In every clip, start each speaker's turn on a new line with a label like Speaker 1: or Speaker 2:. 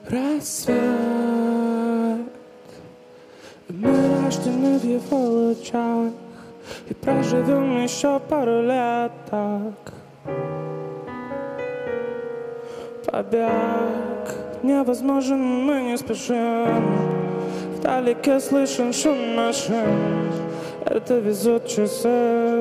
Speaker 1: рассвет, мы рождены в его лучах и проживем еще пару лет так. Побег невозможен, мы не спешим. Вдалеке слышен шум машин, это везут часы.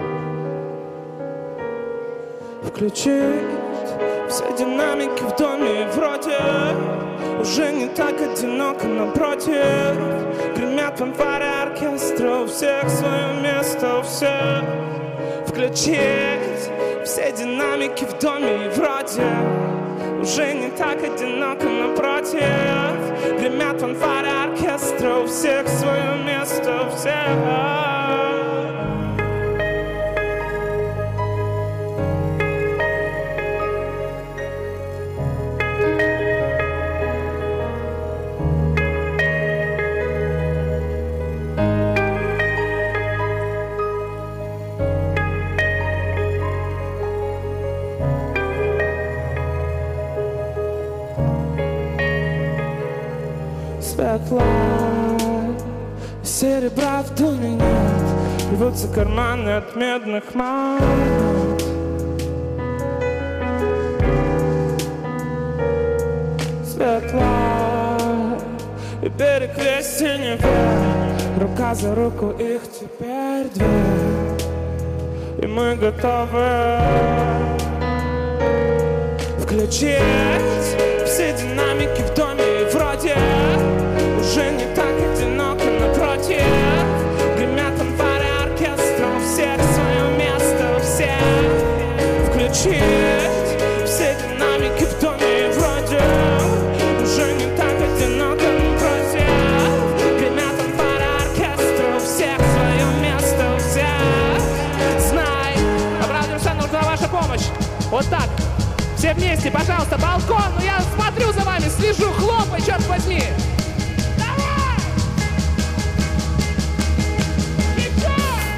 Speaker 1: Включить все динамики в доме, вроде уже не так одиноко, напротив. Гремят фанфары оркестра, у всех свое место, у всех. Включить все динамики в доме, вроде уже не так одиноко, напротив. Гремят фанфары оркестра, у всех свое место, у всех. Светла, серебра в доме нет, рвутся карманы от медных монет. Светла, и берег весь синевет, рука за руку их теперь две, и мы готовы включить все динамики в доме, и вроде уже не так одиноко, напротив. Гремят фанфары оркестра, у всех свое место, у всех. Включить все динамики в доме, и вроде уже не так одиноко, напротив. Гремят фанфары оркестра, у всех свое место, у всех. Знай, обратно все, нужна ваша помощь. Вот так. Все вместе, пожалуйста, балкон, ну я смотрю за вами, слежу, хлопай, черт возьми! Давай! Еще!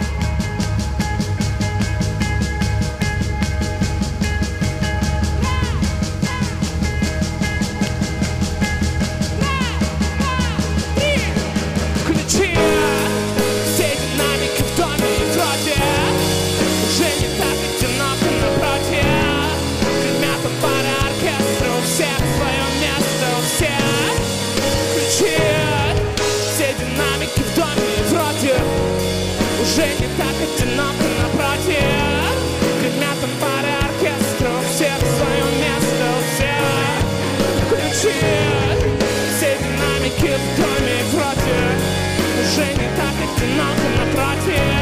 Speaker 1: Включи все динамики в доме, и вроде уже не так одиноко, напротив. Фанфары оркестра, у всех свое место, у всех. Включи все динамики в доме, и вроде уже не так одиноко, напротив. Гремят фанфары оркестра, у всех свое место, у всех. Включи все динамики в доме, и вроде уже не так одиноко, напротив.